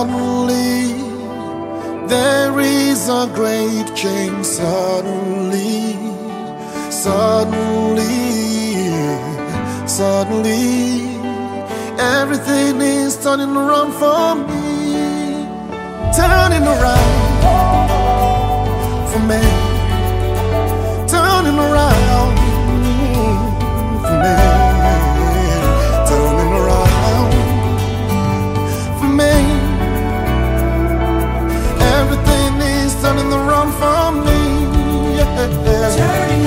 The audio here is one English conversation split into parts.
Suddenly, there is a great change. Suddenly, everything is turning around for me. Turning around for me. Turning around for me. Turning around for me. Everything is turning around for me. Yeah. Turning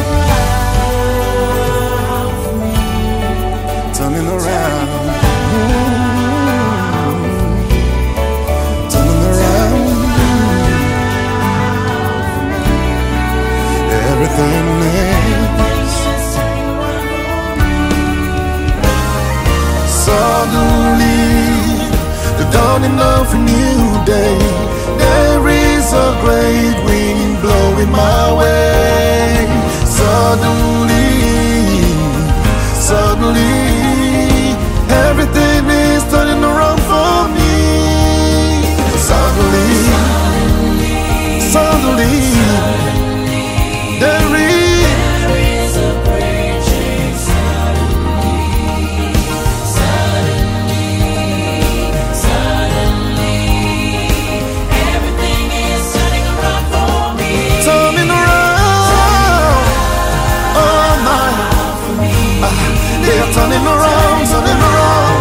around for me. Turning around. Turning around. Everything is suddenly the dawning of a new day. There is a great wind blowing my way. Suddenly, everything is turning around for me. Suddenly, there is a great change. Suddenly, everything is turning around for me. turning around. Oh my, they are turning around, turning around,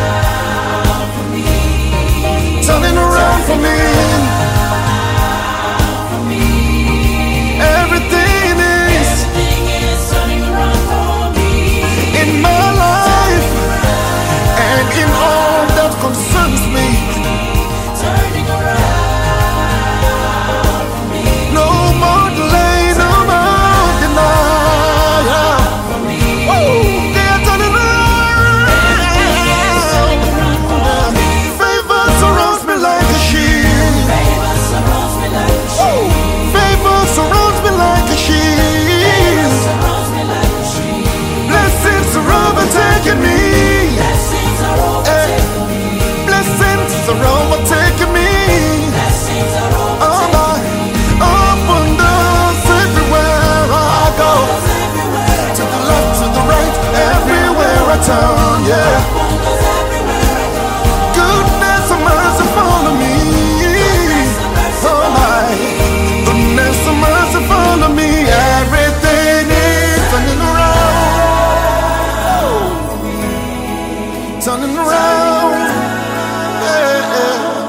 turning around for me. Everything is turning around for me. in my life and in all that concerns me. Turning around for me. No more delay, no more denial. Woo! They are turning around. Favor surrounds me like a shield. Favor surrounds me like a shield. Favor surrounds me like a shield. Surrounds me like a shield. Blessings are overtaking me. Blessings are overtaking me. Blessings are overtaking me. Blessings are Oh overtaking my, open doors everywhere I go. everywhere. To the left, to the right, everywhere I turn, yeah. Wonders everywhere I go. Goodness and mercy follow me. Oh my, goodness and mercy follow me. Everything is turning around, turning around. Yeah.